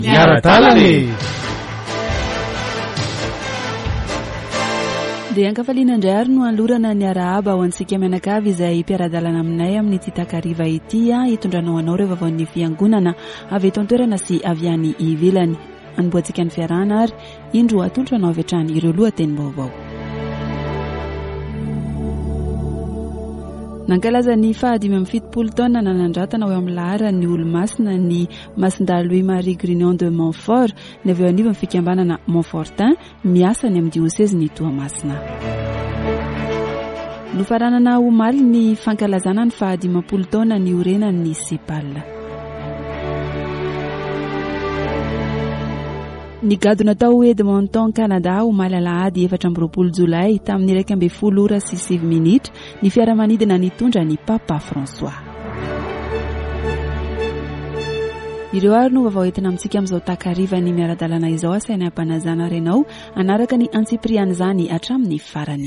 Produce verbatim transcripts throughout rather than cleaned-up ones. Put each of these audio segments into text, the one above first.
Miaratalany. Dia ankafaliana indray ary no alorana ny arahaba ho antsika mianakavy izay mpiara-dalana aminay amin'ny ity takariva ity hitondranao anao ireo vaovaon'ny fiangonana avy eto an-toerana sy avy any ivelany. Anomboantsika ny fiarahana ary indro atolotra anao avy hatrany ireo lohateny-baovao. Nankalaza ny fahadimy amin'ny fitopolo taona nanandratana eo amin'ny laharany olo-masina ny Masindà Louis-Marie Grignon de Montfort ny avy eo anivon'ny fikambanana Montfortin miasa ny amin'ny diocèse ny Toamasina. Nofaranana omaly ny fankalazana ny fahadimampolo taona ny orenan'ny Sipal. Ny gado natao Edmonton Canada omaly alahady efatra amby roapolo jolay tamin'ny iraika amby folo ora sy sivy minitra ny fiaramanidina nitondra ny Papa François. Ireo ary no vaovao entina amintsika amin'izao takariva ny miaradalana izao asaina ampanazana renao anaraka ny Antsipriany zany hatramin'ny farany.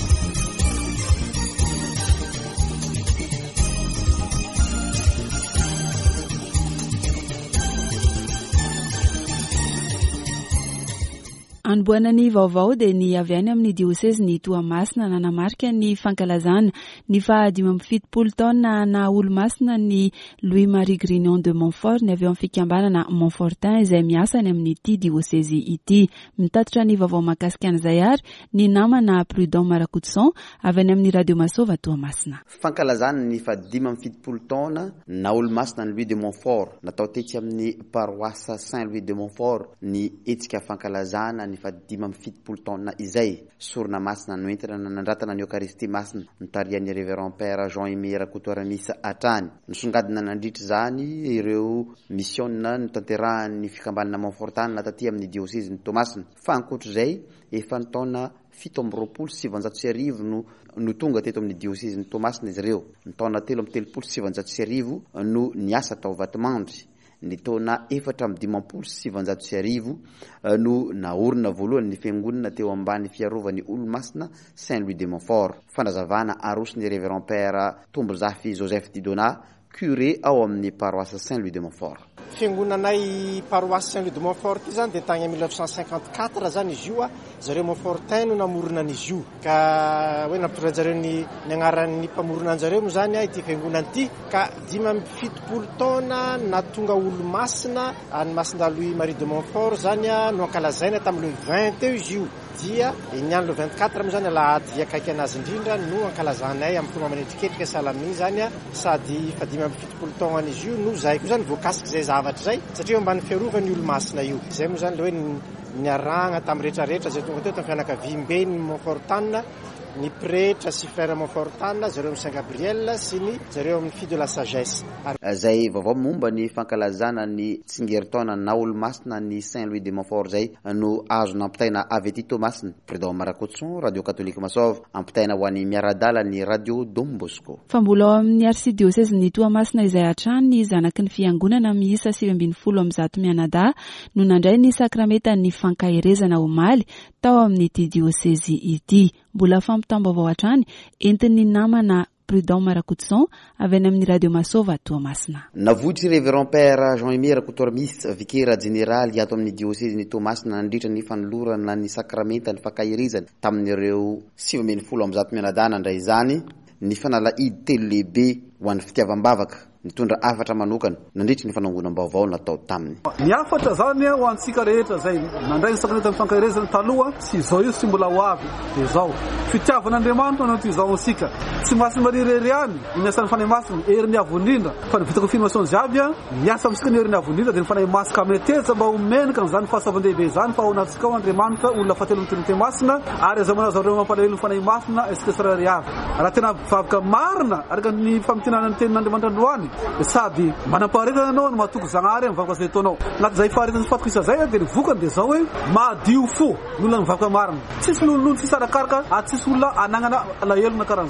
Anboana ny vaovao dia ny avy any amin'ny diocèse ny Toamasina nanamarika ny fankalazana ny fahadimy amby fitopolo taona na olo-masina ny Louis-Marie Grignon de Montfort ny avy eo amin'ny fikambanana Montfortin izay miasa ny amin'ny ity diocèse ity. Mitatitra ny vaovao mahakasika an'izay ary ny namana Prudent Marakoutson avy any amin'ny Radio Masova Toamasina. Fankalazana ny fahadimy amby fitopolo taona na olo-masina ny Louis de Montfort natao tetsy amin'ny paroisse Saint-Louis de Montfort ny etsika fankalazana ny fahadimy amby fitopolo taona izay sorona masina noentina nanandratana ny Eucharistie masina nitarian'ny Révérend Père Jean-Aimé Rakoto Aramisa atrany. Nisongadina nandritra zany ireo missionna nitanterahan'ny fikambanana Montfortin taty amin'ny diocèse ny Toamasina. Fa ankoatr'izay efa ny taona fito amby roapolo sy sivanjato sy arivo no no tonga teto amin'ny diocèse ny Toamasina izy ireo. Ny taona telo amby telopolo sy sivanjato sy arivo no niasa tao Vatomandry. Ny taona efatra amby dimampolo sy sivanjato sy arivo no naorina voalohany ny fiangonana teo ambany fiarovan'ny olo-masina Saint-Louis de Montfort. Fanazavana arosiny Révérend Père Tombozafy Joseph Didona, curé ao amin'ny paroisse Saint-Louis de Montfort. Fiangonanay paroisse Saint-Louis de Montfort zany dia tagny mille neuf cent cinquante-quatre zany izy io a zareo Montfortin no namorona an'izy io ka hoe nampitondrany zareo ny ny agnaran'ny mpamorona anjareo moa zany a ity fiangonana ity ka dimy amby fitopolo taona natonga olo-masina any Masindà Louis-Marie de Montfort zany a no ankalazaina tamin'ny le vingt eo izy io dia niany le vingt-quatre moa zany alahady akaiky anazy indrindra no ankalazanay amin'ny tonga manendriketrika salaminy zany a sady fa dimy amby fitopolo taona izy io no zay koa zany voakasiky zay zavatra zay satria ambany fiarovany olo-masina io zay moa zany le hoe niaragna tamin'ny rehetrarehetra zay tonga teo tamin'ny fianakaviam-beny Montfortin ny pretra sy frère Montfortin zareo amin'ny Saint Gabriel sy ny zareo amin'ny Fille de la Sagesse. Zay vaovao momba ny fankalazana ny tsingeritaona na olo-masina ny Saint-Louis de Montfort zay no azo nampitaina avy ety Toamasina. Prudent Marakoutson, Radio Catholique Masova, ampitaina ho an'ny miaradala ny Radio Dom Bosco. Fa mbola ao amin'ny arsidiocèse ny Toamasina izay hatrany ny zanaky ny fiangonana miisa sivy ambin'ny folo amby zato mianadahy no nandray ny sakramentan'ny fankahirezana omaly tao amin'ity diocèse ity. Mbola fampitam-baovao hatrany entin'ny namana Prudent Marakoutson avy any amin'ny Radio Masova Toamasina. Navoitry Révérend Père Jean-Aimé Rakoto Aramisa, vikera généraly ato amin'ny diocèse ny Toamasina nandritra ny fanolorana ny sakramenta ny fankahirizana tamin'ireo sivy ambin'ny folo amby zato mianadahy nandray zany ny fanalahidy telo lehibe ho an'ny fitiavam-bavaka nitondra afatra manokana nandritra ny fanangonam-baovao natao taminy. Ny afatra zany ho antsika rehetra zay nandray ny sakramenta ny fankahirezana taloha sy zao io sy mbola ho avy dia zao fitiavan'Andriamanitra no izao ansika tsy masy marirery any ny asan'ny fanahy masina herin'ny avo indrindra fa ny vitako filmation jiaby a miasa amintsika ny herin'ny avo indrindra dia ny fanahy masika meteza mba homenaka n'izany fahasavan-dehibe zany fa ao anatsika ao Andriamanitra olona fahatelo miteny masina ary aza manazareo mampalahelo ny fanahy masina esika sarary avy raha tena vavaka marina araka ny famintinana ny tenin'Andriamanitra androany sady manam-paharetana anao no mahatoky zagnahary amin'ny vavaka zay ataonao anaty zay faharetana sy fahatokisa zay dia ny vokany dia zao hoe madio fo ny olona ny vavaka marina tsisy lolonolo tsisy arakaraka ary tsisy olona anagnana alahelo na karan'izany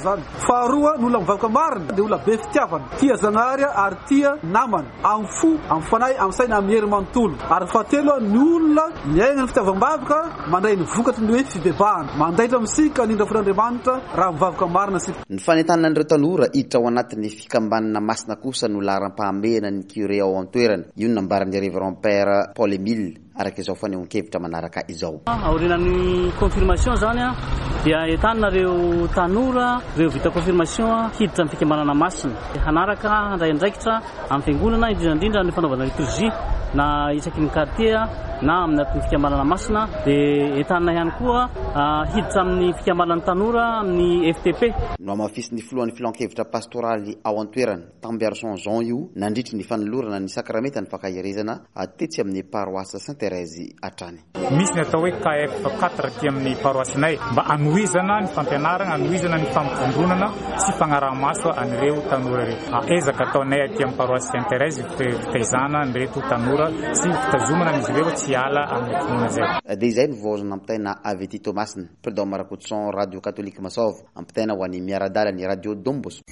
faharoa ny olona mivavaka marina dia olona be fitiavana, tia zanahary ary tia namana, amin'ny fo, amin'ny fanahy, amin'ny saina, amin'ny hery manontolo. Ary fahatelo ny olona miaina ny fitiavam-bavaka mandray ny vokatry ny hoe fibebahana, mandaitra amintsika ny indra fon'Andriamanitra raha mivavaka marina sika. Ny fanentanana an'ireo tanora hiditra ao anatin'ny fikambanana masina kosa no laharam-pahamehana ny curé ao an-toerana. Io no nambaran'ny révérend père Paul Emile araka izao fanehoan-kevitra manaraka izao. Aorinan'ny confirmation zany a dia entanareo tanora reo vita confirmation hiditra amin'ny fikambanana masina hanaraka handray andraikitra amin'ny fiangonana indrindrandrindra ny fanaovana liturgie na isaky ny quartier na amin'ny atin'ny fikambanana masina dia entanana ihany koa hiditra amin'ny fikambanana tanora amin'ny F T P. No amafisy filohan'ny filohan-kevitra pastoraly ao an-toerana Tambiarson Jean io nandritry ny fanolorana ny sakramenta ny fakahirezana atetsy amin'ny paroisse Sainte-Thérèse atrany. Misy ny atao hoe K F quatre aty amin'ny paroissinay mba anohizana ny fampianarana, anohizana ny fampivondronana sy fagnaraha-maso an'ireo tanora ireo. Ezaka ataonay aty amin'ny paroisse Sainte-Thérèse fitaizana an'ireto tanora sy fitazomana izy ireo tsy ala amin'ny finoana zay. Dia izay no voazona ampitaina avy aty Tomasina, président Marakotson Radio Catholique Masov, ampitaina ho an'ny miaradala ny Radio Dombos.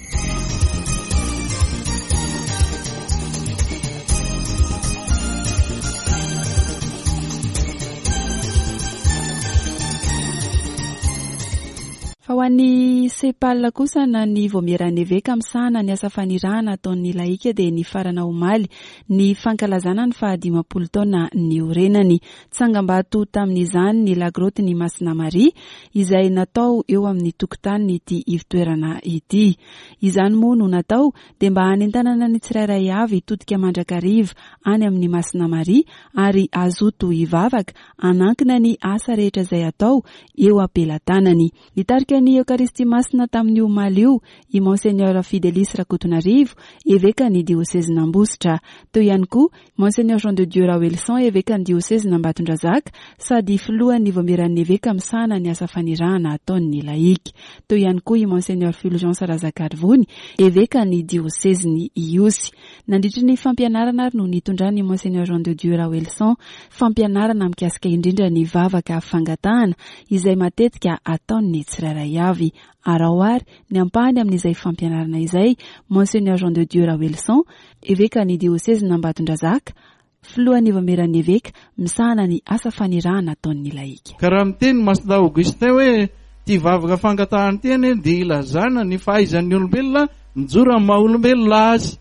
Fa ho an'ny sepal kosa na ny voamerany eveka misana ny asa fanirana ataon'ny laika dia ny farana omaly ny fankalazana ny fahadimapolo taona ny orenany. Tsangam-bato tamin'izany ny lagroty ny Masina Maria izay natao eo amin'ny tokotany ity ivitoerana ity. Izany moa no natao dia mba hanentanana ny tsirairay avy itodika mandrakariva any amin'ny Masina Maria ary azoto hivavaka anankina ny asa rehetra izay atao eo ampelantanany. Nitarika ny Eucharistie masina tamin'ny omaly io i Monseigneur Fidelis Rakotonarivo eveka ny diocèse n'Ambositra. Teo ihany koa Monseigneur Jean de Dieu Rawelson eveka ny diocèse n'Ambatondrazaka sady filohan'ny voameran'ny eveka misana ny asa fanirahana ataon'ny laika. Teo ihany koa i Monseigneur Fulgence Razakadvony eveka ny diocèse ny Iosy. Nandritry ny fampianarana ary no nitondrany Monseigneur Jean de Dieu Rawelson fampianarana mikasika indrindra ny vavaka fangatahana izay matetika ataon'ny tsirairay avy. Araoary ny ampahany amin'izay fampianarana izay Monseigneur Jean de Dieu Rawelson eveka ny diocèse n'Ambatondrazaka filohan'ny voameran'ny eveka misahana ny asa fanirahana ataon'ny laika. Karaha miteny Masina Augustin hoe ty vavaka fangatahana teny dia ilazana ny fahaizan'ny olombelona mijoro amin'ny maha-olombelona azy.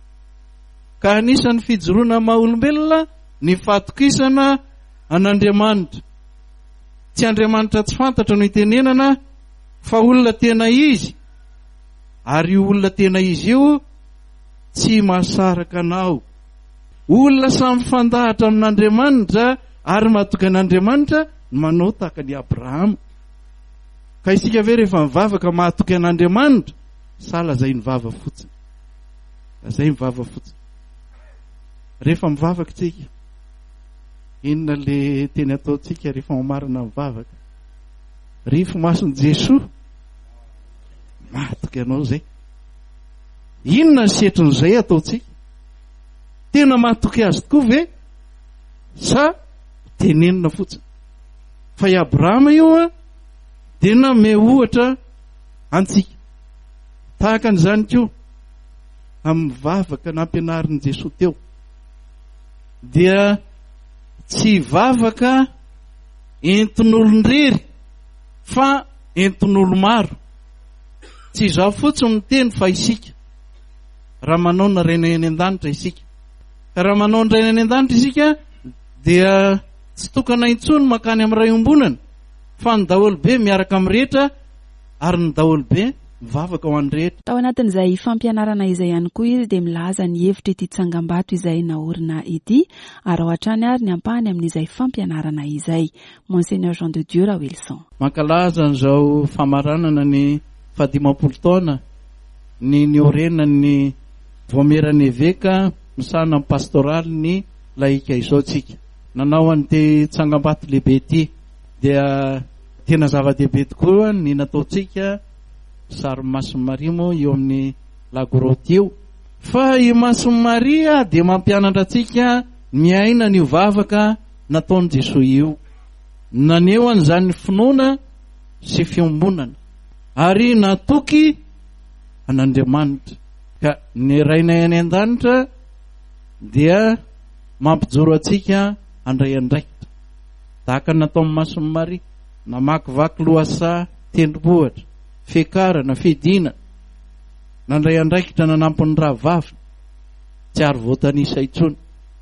Ka anisan'ny fijoroana maha-olombelona ny fatokisana an'Andriamanitra. Tsy Andriamanitra tsy fantatra no itenenana fa olona tena izy, ary io olona tena izy io tsy mahasaraka anao. Olona samy fandahatra amin'Andriamanitra ary mahatoky an'Andriamanitra manao tahaka ny Abrahama. Ka isika ve rehefa mivavaka mahatoky an'Andriamanitra sa lazay ny vava fotsiny? Lazay ny vava fotsiny. Rehefa mivavaka tsika, inona le teny ataontsika rehefa mamarina mivavaka? Rifo mason'i Jesosy mahatoky anao zay. Inona ny setrin'izay ataontsika? Tena mahatoky azy tokoa ve? Sa tenenina fotsiny? Fa i Abrahama io a dia name ohatra antsika. Tahaka an'izany koa amin'ny vavaka nampianarin'i Jesosy teo dia tsy vavaka entin'olon-drery fa entin'olo maro. Tsy izao fotsiny ny teny fa isika raha manao ny raina eny an-danitra isika. Ka raha manao ny raina eny an-danitra isika dia tsy tokana intsony makany amin'ny ray ombonana fa ny daholobe miaraka amin'ny rehetra ary ny daholobe mivavaka ho an'ny rehetra. Tao anatin'izay fampianarana izay ihany koa izy dia milaza ny hevitra ity tsangam-bato izay naorina ity ary ao hatrany ary ny ampahany amin'izay fampianarana izay. Monseigneur Jean de Dieu Rawelson. Mankalaza an'izao famaranana ny fahadimapolo taona ny niorenany ny voameran'ny eveka misana amin'ny pastoraly ny laika izao tsika. Nanao an'ity tsangam-bato lehibe ity dia tena zava-dehibe tokoa ny nataontsika sary Masina Maria moa eo amin'ny lagroty io. Fa i Masina Maria dia mampianatra antsika miaina ny vavaka nataon'i Jesosy io. Naneo an'izany finoana sy fiombonana ary natoky an'Andriamanitra. Ka ny rainay any an-danitra dia mampijoro atsika andray andraikitra tahaka natao amin'ny Mason'ny Maria, namakivaky loasa tendrombohitra, fiakarana, fidina, nandray andraikitra nanampony rahavavy, tsy ary voatanisa intsony.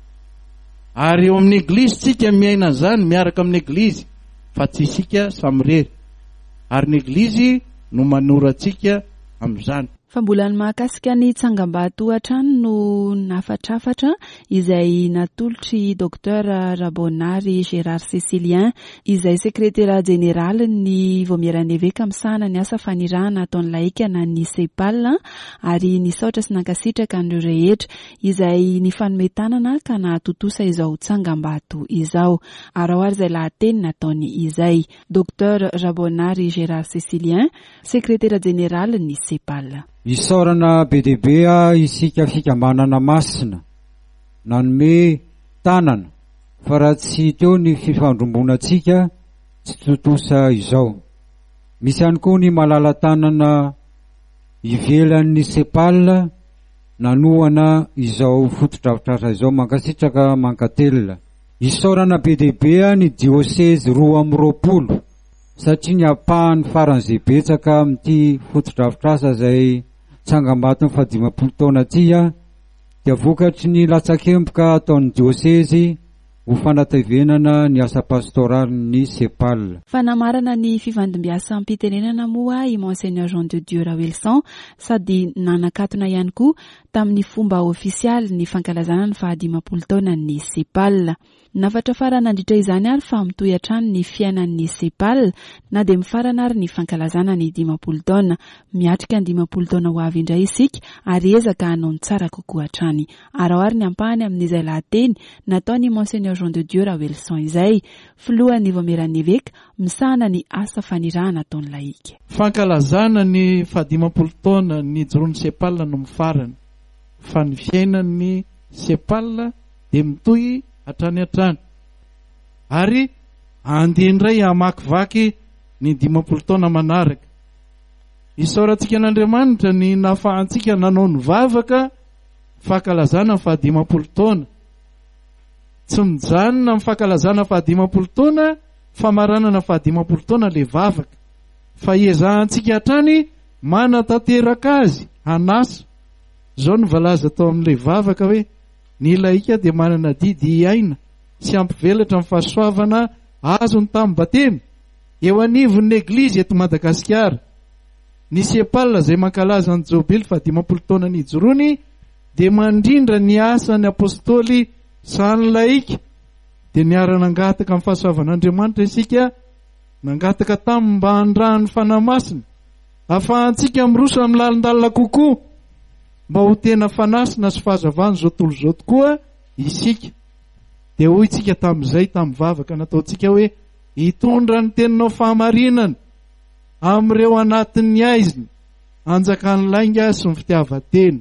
Ary eo amin'ny eglizy tsika miaina zany miaraka amin'ny eglizy, fa tsy isika samy rery, ary ny eglizy no manora atsika amin'izany. Fa mbola ny mahakasika ny tsangam-bato hatrany no nafatrafatra izay natolotry Docteur Rabonary Gérard Cécilien izay sekretera jeneraly ny Voamiran'Evêka misahana ny asa fanirahana ataon'ny laika na ny Sepal, ary nisaotra sy nankasitraka ny rehetra izay nifanometanana ka nahatotosa izao tsangam-bato izao. Araoary izay lahateny nataony izay. Docteur Rabonary Gérard Cécilien, sekretera jeneraly ny Sepal. Isaorana be dia be isika fikambanana masina nanome tanana, fa raha tsy teo ny fifandrombonantsika tsy totosa izao. Misy ihany koa ny malala tanana ivelan'ny Sepal nanoana izao fotodrafitrasa izao mankasitraka mankatelina. Isaorana be dia be ny diocèse roa amby roapolo satria ny ampahany faran'izay betsaka amin'ity fotodrafitrasa izay tsangam-bato ny fahadimapolo taona tia dia vokatry ny latsakemboka ataon'ny diocèse ho fanatevenana ny asa pastoraly ny Sepal. Fanamarana ny fivandimbiasa am-pitenenana moa i Monseigneur Jean de Dieu Rawelson sady nanakatona ihany koa tamin'ny fomba ofisialy ny fankalazana ny fahadimapolo taona ny Sepal. Nafatra fara nandritra izany ary fa mitoy hatrany ny fiainan'ny Sepal na dia mifarana ary ny fankalazana ny dimapolo taona. Miatrika ny dimapolo taona ho avy indray isika ary ezaka hanao ny tsara kokoa hatrany. Araoary ny ampahany amin'izay lahateny nataony Monseigneur Jean de Dieu Rawelson izay, filohan'ny Voamiran'Evêka misahana ny asa fanirahana ataon'ny laika. Fankalazana ny fahadimapolo taona ny joroan'ny Sepal no mifarana, fa ny fiainan'ny Sepal dia mitoy hatrany hatrany. Ary andendray hamakivaky ny dimapolo taona manaraka. Isaorantsika an'Andriamanitra ny nahafahantsika nanao ny vavaka fankalazana fahadimapolo taona. Tsy mijanona amin'ny fankalazana fahadimapolo taona famaranana fahadimapolo taona le vavaka, fa iezahantsika hatrany manatanteraka azy hanasa. Zao ny valaza tao amin'ilay vavaka hoe ny laika dia manana didy iaina sy ampivelatra amin'ny fahasoavana azony tamin'ny batemy eo anivon'ny eglizy eto Madagasikara. Ny Sepal izay mankalaza ny jobily fahadimapolo taona ny ijoroany dia mandrindra ny asan'ny apôstôly sany laika, dia niara-nangataka amin'ny fahasoavan'Andriamanitra isika, nangataka tamin'ny mba handrahan'ny fanahy masina ahafahantsika miroso amin'ny lalindalina kokoa mba ho tena fanasina sy fahazavana zao tontolo zao tokoa isika. Dia hoy isika tamin'izay tamin'ny vavaka nataontsika hoe hitondra ny teninao fahamarinana amin'ireo anatin'ny aiziny, anjakan'ny lainga sy ny fitiavan-tena,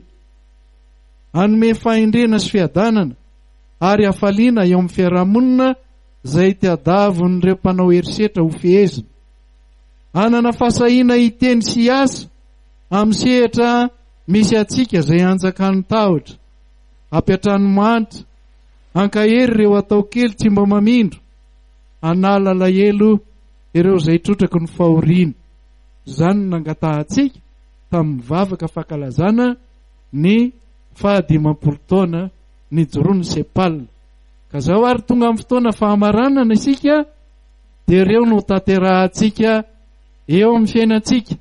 hanome fahendrena sy fiadanana ary hafaliana eo amin'ny fiarahamonina izay tiadavon'ireo mpanao herisetra ho fehezina, hanana fahasahiana hiteny sy asa amin'ny sehatra misy atsika izay anjakan'ny tahotra, ampiatrany manitra, ankahery ireo atao kely tsy mba mamindro, hanala alahelo ireo izay trotraka ny fahoriana. Zany nangatahantsika tamin'ny vavaka fankalazana ny fahadimapolo taona ny joroan'ny Sepal. Ka zao ary tonga amin'ny fotoana fahamaranana isika dia ireo no tanterahantsika eo amin'ny fiainantsika.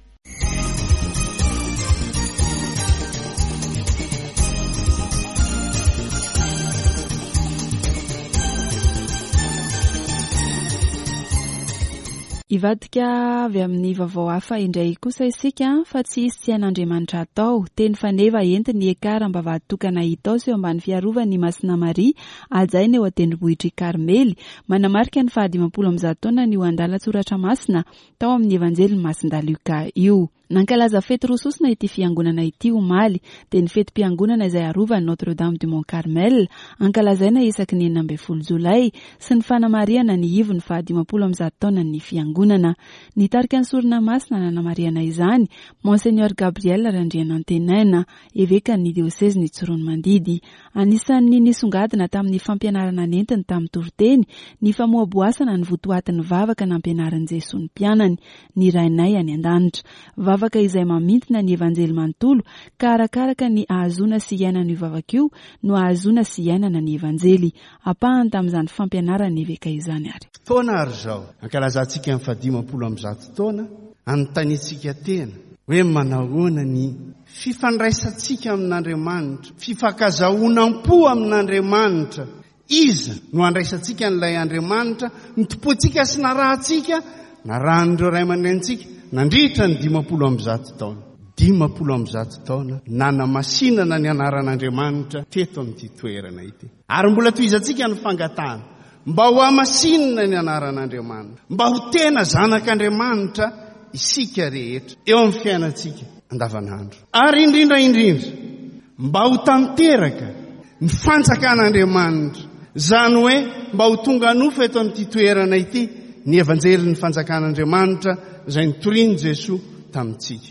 Ivadika avy amin'ny vaovao hafa indray kosa isika fa tsy isy tsy hain'Andriamanitra atao. Teny faneva entiny ekara mba vahatokana hitao eo ambany fiarovany Masina Maria ajaina eo an-tendrombohitry Karmely, manamarika ny fahadimapolo amin'ny zato taona ny ho andala tsoratra masina tao amin'ny evanjely Masindaluka io. Nankalaza fety rososina ity fiangonana ity omaly dia ny fetim-piangonana izay arovany Notre Dame du Mont Carmel ankalazaina isaky ny enina amby folo jolay sy ny fanamariana ny ivony fa dimampolo amby zato taona ny fiangonana. Nitarika ny sorona masina nanamariana izany Monseigneur Gabriel Randrianantenaina évêque ny diocèse ny Tsorono Mandidy. Anisan'ny nisongadina tamin'ny fampianarana nentiny tamin'ny toriteny ny famoaboasana ny votoatin'ny vavaka nampianarin'i Jesoa ny mpianany ny rainay any an-danitra. Vavaka izay mamintina ny evanjely manontolo ka arakaraka ny ahazoana sy iainana io vavaka io no ahazoana sy iainana ny evanjely. Apahany tamin'izany fampianarana évêque izany ary. Fotoana ary zao ankalazantsika amin'ny fahadimampolo amby zato taona anontanitsika tena hoe manahoana ny fifandraisantsika amin'Andriamanitra, fifankazahoanam-po amin'Andriamanitra. Iza no andraisantsika n'ilay Andriamanitra, ny tompontsika sy na rahantsika na rahan'ireo ray aman-drenitsika nandritra ny dimampolo amby zato taona. Dimampolo amby zato taona nanamasinana ny anaran'Andriamanitra teto amin'ity toerana ity. Ary mbola tohizantsika ny fangatahana mba ho amasinana ny anaran'Andriamanitra, mba ho tena zanak'Andriamanitra isika rehetra eo amin'ny fiainantsika andavanandro. Ary indrindra indrindra mba ho tanteraka ny fanjakan'Andriamanitra, zany hoe mba ho tonga nofo eto amin'ity toerana ity ny evanjely ny fanjakan'Andriamanitra izay nitoriany Jesoa tamintsika.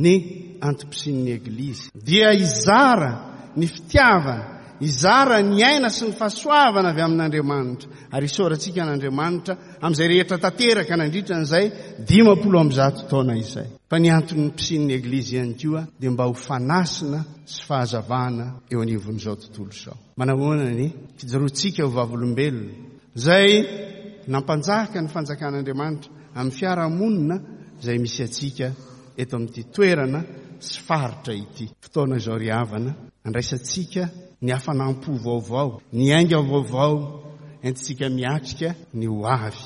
Ny antom-pisin'ny Eglizy dia izara ny fitiavana, izara ny aina sy ny fahasoavana avy amin'Andriamanitra. Ary isorantsika n'Andriamanitra amin'izay rehetra tanteraka nandritra n'izay dimampolo amby zato taona izay. Fa ny anton'ny pisin'ny Eglizy ihany koa dia mba ho fanasina sy fahazavana eo anivon'izao tontolo izao. Manahoana ny fijaroantsika ho vavolombelona izay nampanjaka ny fanjakan'Andriamanitra amin'ny fiarahamonina izay misy atsika eto amin'ity toerana sy faritra ity. Fotoana izao ry havana andraisantsika ny hafanam-po vaovao, ny ainga vaovao entintsika miatrika ny ho avy,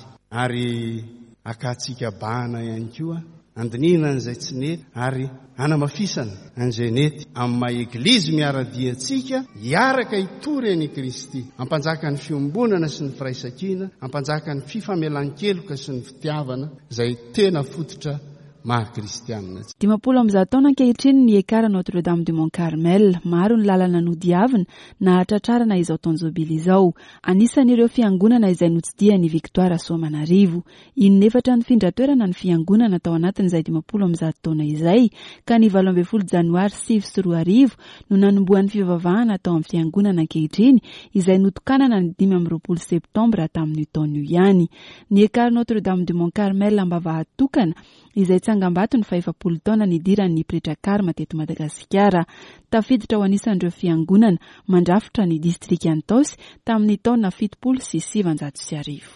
ary akatsika bana ihany koa andinina an'izay tsy nety ary anamafisana an'izay nety amin'ny maha Eglizy miaradiantsika hiaraka hitory an'i Kristy, ampanjaka ny fiombonana sy ny firaisankina, ampanjaka ny fifamelan-keloka sy ny fitiavana izay tena fototra maha-kristianina. Dimampolo amby zato taona ankehitriny ny ekara Notre Dame du Mont Carmel, maro ny lalana nodiavina na hatratrarana izao taonjobily izao. Anisan'ireo fiangonana izay notsidihan'i Victoire Soamanarivo. Inefatra ny findratoerana ny fiangonana tao anatin'izay dimampolo amby zato taona izay, ka ny valo ambin'ny folo janoary sivy sy roa arivo no nanombohan'ny fivavahana tao amin'ny fiangonana ankehitriny izay notokanana ny dimy amby roapolo septambra tamin'io taona io ihany. Ny ekara Notre Dame du Mont Carmel ambavahatokana izay tsangambato ny faefapolo taona nidiran'ny pretra karma teto Madagasikara, tafiditra ho anisan'ireo fiangonana mandrafitra ny distrika Antaosy tamin'ny taona fitopolo sy sivanjato sy arivo.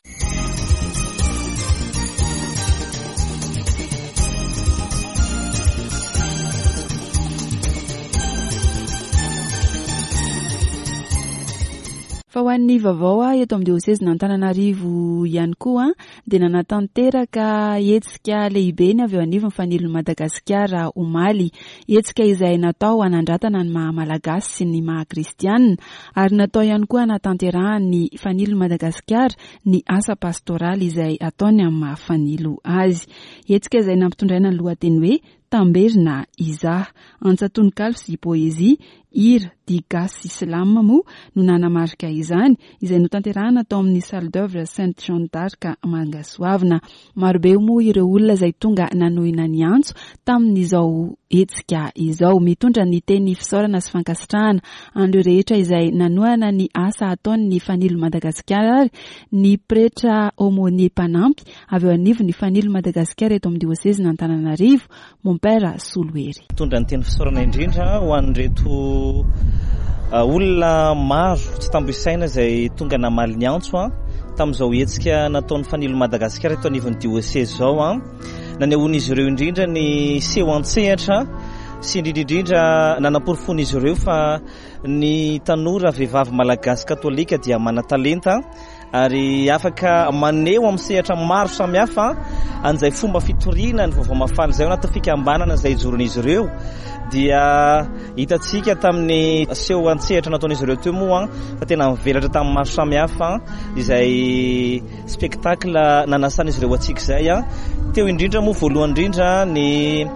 Fa ho an'ny vaovao eto amin'ny diocèse n'Antananarivo ihany koa dia nanatanteraka hetsika lehibe ny avy eo anivon'ny fanilon'i Madagasikara omaly, hetsika izay natao hanandratana ny maha malagasy sy ny maha kristianina, ary natao ihany koa hanatanterahany fanilon'i Madagasikara ny asa pastoraly izay ataony amin'ny maha fanilo azy. Hetsika izay nampitondraina ny lohateny hoe Tamberina Izaha, antsatonon-kalo sy poezia, hira, diga sy slam moa no nanamarika izany, izay notanterahana tao amin'ny salle d'œuvre Sainte Jeanne d'Arc Mangasoavana. Marobe moa ireo olona izay tonga nanohina ny antso tamin'izao hetsika izao, mitondra ny teny fisaorana sy fankasitrahana an'ireo rehetra izay nanohana ny asa ataony ny fanilo Madagasikara, ny pretra Aumônier Mpanampy avy eo anivon'ny fanilo Madagasikara eto amin'ny diocèse n'Antananarivo, Mompera Soloery. Mitondra ny teny fisaorana indrindra ho an'ireto olona maro tsy tamboisaina izay tonga namaly ny antso tamin'izao hetsika nataon'ny fanilo Madagasikara eto anivon'ny diocèse zao. Nanehoan'izy ireo indrindra ny seho an-tsehatra sy indrindrindrindra nanamporofony izy ireo fa ny tanora vehivavy malagasy katolika dia mana-talenta ary afaka maneho amin'ny sehatra maro samihafa an'izay fomba fitoriana ny vaovao mafaly izay ao anaty fikambanana izay ijoron'izy ireo. Dia hitantsika tamin'ny seho an-tsehatra nataon'izy ireo teo moa fa tena mivelatra tamin'ny maro samihafa izay spectacle nanasan'izy ireo atsika izay. Teo indrindra moa voalohany indrindra ny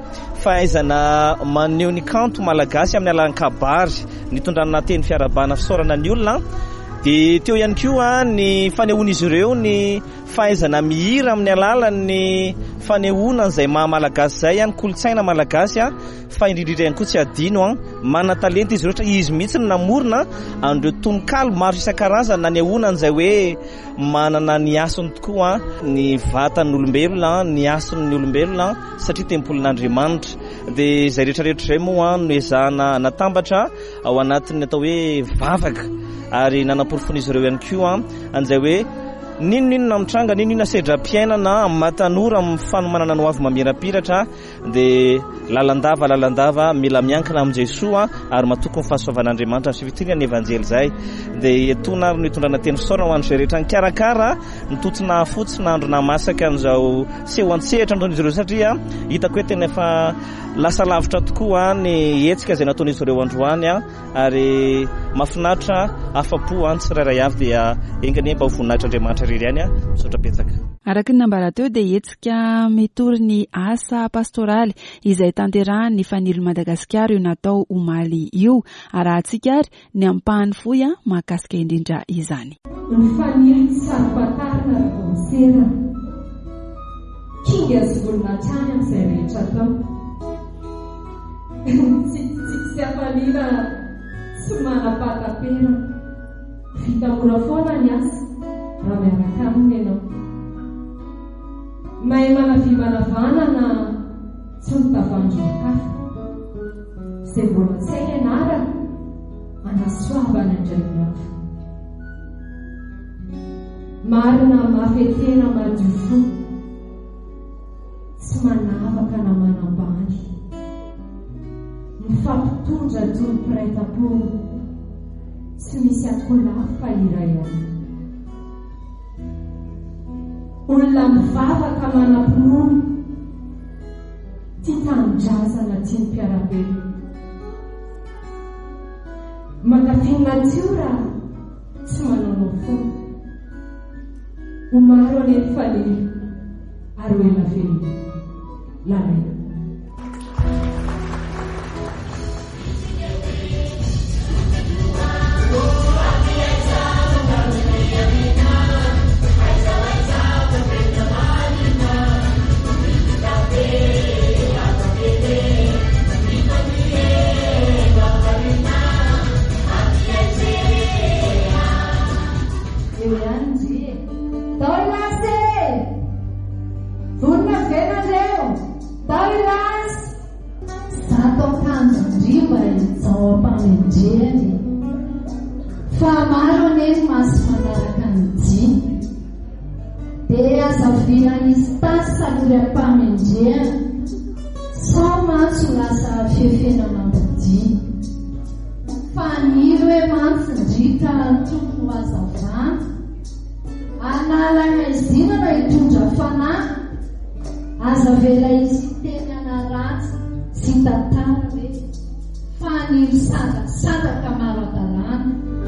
fahaizana maneho ny kanto malagasy amin'ny alalan'ny kabary nitondrana teny fiarabana fisaorana ny olona dia teo ihany koa ny fanehoana izy ireo ny fahaizana mihira amin'ny alalan'ny fanehoana izay mahamalagasy zay any kolotsaina malagasy a fa indrindrindra ihany koa tsy adino a mana talenta izy rehetra izy mihitsy ny namorona an'ireo tononkalo maro isan-karazany nanehoana an'izay hoe manana ny asony tokoa ny vatan'olombelona ny ason'ny olombelona satria tempolin'Andriamanitra dia izay rehetrarehetra izay moa no ezahana natambatra ao anatin'ny atao hoe vavaka ary nanamporofona izy ireo ihany koa an'izay hoe ninonino mitranga ninonino sedra-piainana matanora amin'ny fanomanana no avy mamirapiratra dia lalandava lalandava mila miankina amin'i Jesoa ary matoko ny fahasoavan'Andriamanitra ny fivitirana ny evanjely izay dia etona ary no hitondrana teny fisaorana ho an'izay rehetra nikarakara nitotona fotsiny andro namasaka an'izao seho an-tsehatra nataon'izy ireo satria hitako hoe tena efa lasa lavitra tokoa ny hetsika izay nataon'izy ireo androany a ary mahafinaritra afa-po any tsirairay avy dia engany mba ho voninahitra Andriamanitra irery ihany a misaotra betsaka. Araka ny nambara teo dia hetsika mitory ny asa pastoraly izay tanterahan'ny fanilo Madagasikara io natao omaly io arahantsika ary ny ampahany fohy mahakasika indrindra izany. Ny fanilo saropatarina rakomsera kinga sy volinahitsany amin'izay rehetra tao tsy afanila sy manapatapera vita mora foana ny asa raha miaraka aminy ianao mahay manavimanavana na tsy nitavanjo kafa izay mbola tsy haika ianara anasoavana indray miafo marina mafetena madio fo tsy manavaka na manambany mifampitondra toy piraita-po tsy misy atolafa iray ihany olona mivavaka manam-pinono tia tanindrazana tia ny mpiarabelo mankafy natiora tsy mananao fona omaro aneny falelo ary oela velona lalena. Fa maro aneny masy manaraka ny dia dia azavina izy tasy salory ampamendrehana sao matso lasa fiefenana ampidia fa niro hoe mantsindrika tompo azavana analana izinana hitondra fanahy azavela izy teny anaratsy sy tantara hoe fa niro sadaksadaka maro-dalàna.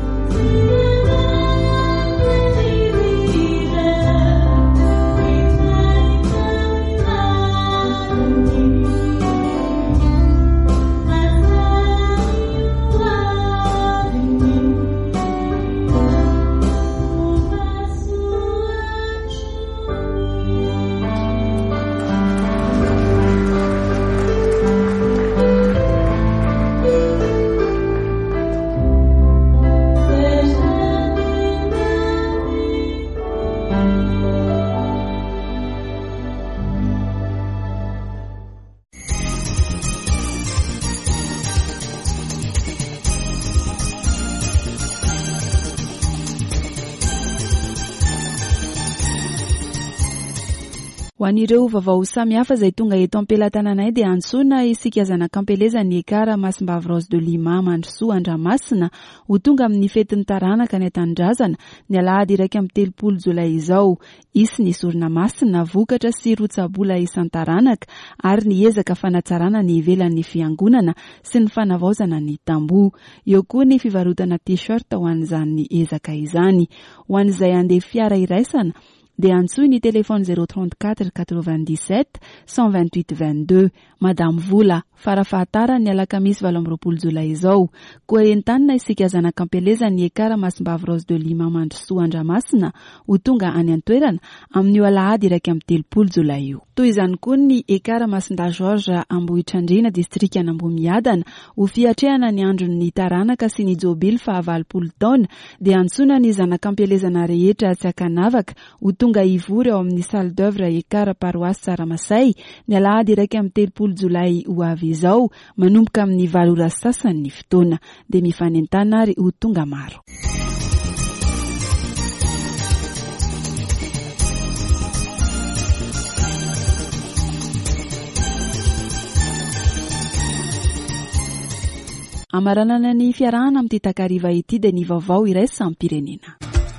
Ho an'ireo vaovao samihafa izay tonga eto am-pelatananay dia antsoina isika zanak'ampeleza ny ekara Masimbavy Rose de Lima Mandrosoa Andramasina ho tonga amin'ny fetin'ny taranaka ny Tanindrazana ny alahady iraika amby telopolo jolay izao. Isy ny sorona masina vokatra sy rotsabola isan-taranaka ary ny ezaka fanatsarana ny ivelan'ny fiangonana sy ny fanavaozana ny tambo. Eo koa ny fivarotana t-shirt ho an'izany ezaka izany. Ho an'izay andeha fiara iraisana dia antsoy ny telefony zero trente-quatre quatre-vingt-dix-sept cent vingt-huit vingt-deux. Madame Vola farafahatara ny alakamisy valo amby roapolo jolay izao. Koa entanina isika zanak'ampeleza ny ekara Masimbavy Rose de Lima Mandrosoa Andramasina ho tonga any an-toerana amin'io alahady iraky amby telopolo jolay io. Toy izany koa ny ekara Masinda George Ambohitrandrina distrika Anambomiadana ho fiatrehana ny andron'ny taranaka sy ny jobily fa valopolo taona dia antsona ny zanak'ampelezana rehetra tsy akanavaka ho tonga ivory ao amin'ny salle d'œuvre ekara paroasy Tsaramasay ny alahady iraky amby telopolo jolay ho avy izao manomboka amin'ny valo ora sasany ny fotoana dia mifanentana ary ho tonga maro. Amaranana ny fiarahana amin'ity takariva ity dia ny vaovao iraisy samy pirenena.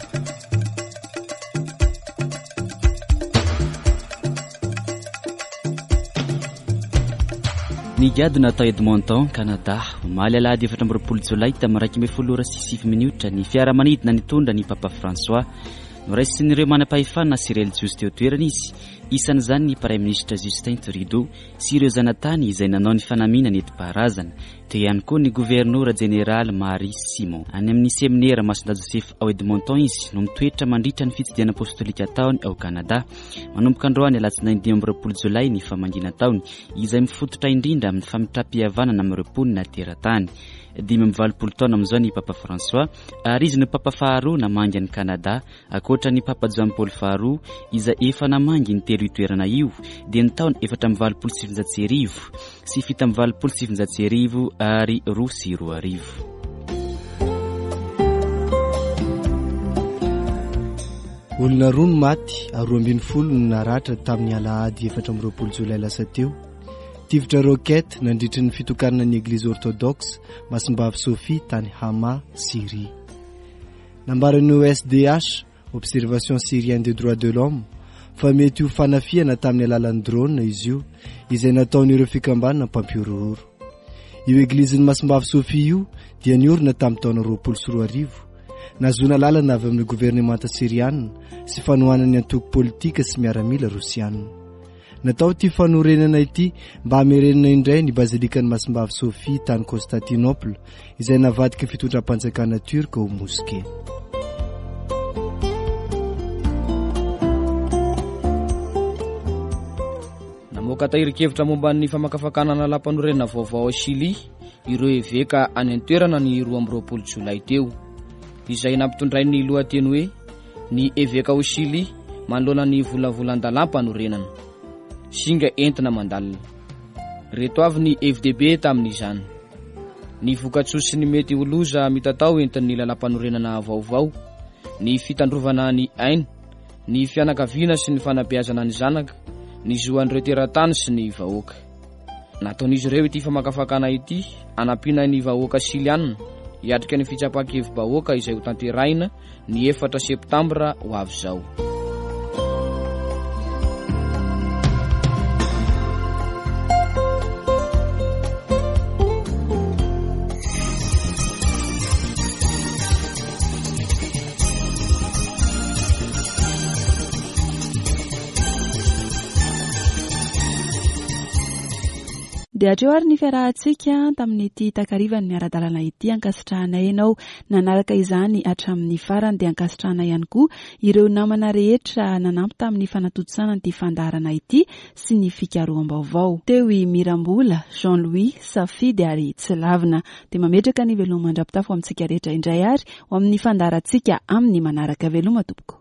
Ny gady natao Edmonton, Canada, omaly alahady efatra amby roapolo jolay tamin'ny iraika amby folo ora sy sivy minitra ny fiaramanidina nitondra ny Papa François. Noraisin'ireo manam-pahefana Cyril Diouf teo toerana izy. Isan'izany ny Prime Ministre Justin Trudeau sy ireo zanatany izay nanao ny fanamina nentim-paharazana. Teo ihany koa ny Gouverneur Général Marie Simon. Any amin'ny seminaire Masinda Joseph ao Edmonton izy no mitoetra mandritra ny fitsidiana apostolika taony ao Canada. Manomboka androany alatsinainy dimy amby roapolo jolay ny famangina taony izay mifototra indrindra amin'ny famitrapihavanana amin'ireo mponina teratany. Dimy amby valopolo taona amin'izao ny Papa François ary izy no Papa faharoa namangy any Canada akoatra ny Papa Jean Paul faharoa izay efa namangy ny telo itoerana io dia ny taona efatra amby valopolo sy sivinjato sy arivo sy fito amby valopolo sy sivinjato sy arivo ary roa sy roa arivo. Olona roa no maty ary roa ambin'ny folo no naratra tamin'ny alahady efatra amby roapolo jolay lasa teo. Tivitra roquette nandritra ny fitokanana ny Église orthodoxe Masimbavy Sophie tany Hama, Syrie. Nambaran'ny O S D H, Observation Syrienne des droits de l'homme, fa mety ho fanafiana tamin'ny alalan'ny drone izy io izay nataon'ireo fikambanana mpampiorohoro. Io Églisen'ny Masimbavy Sophie io dia niorina tamin'ny taona roapolo sy roa arivo. Nazona lalana avy amin'ny gouvernemanta siriana sy fanohanany antoko politika sy miaramila rosiana. Natao ty fanorenana ity mba hamerenana indray ny bazilikan'ny Masimbavy Sophie tany Constantinople izay navadiky ny fitondram-panjakana turka au moské. Namoaka tahirikevitra momba ny famakafakanana lampanorenana vaovao Chili ireo eveka any an-toerana ny roa amby roapolo jolay teo izay nampitondray ny lohateny hoe ny eveka ao Chili manoloana ny volavolan-dalam-panorenana singa entina mandalina. Reto avy ny F D B tamin'izany. Ny vokatsoa ny mety ho loza mitatao entin'ny lalam-panorenana vaovao, ny fitandrovana ny aina, ny fianakaviana sy ny fanabeazana ny zanaka, ny zoan'ireo teratany sy ny vahoaka. Nataon'izy ireo ity famakafakana ity anampiana ny vahoaka silianina hiatrika ny fitsapakevim-bahoaka izay ho tanteraina ny efatra septambra ho avy zao. Dia atreo ary ny fiarahantsika tamin'ity takarivan'ny ara-dalàna ity ankasitrahana ianao nanaraka izany hatramin'ny farany dia ankasitrahana ihany koa ireo namana rehetra nanampy tamin'ny fanatontosana ny fandaharana ity sy ny fikaroam-baovao. Teo i Mirambola, Jean-Louis, Safidy ary Tsilavina dia mametraka ny veloma mandrapitafo amintsika rehetra indray ary ho amin'ny fandaharantsika amin'ny manaraka veloma tompoko.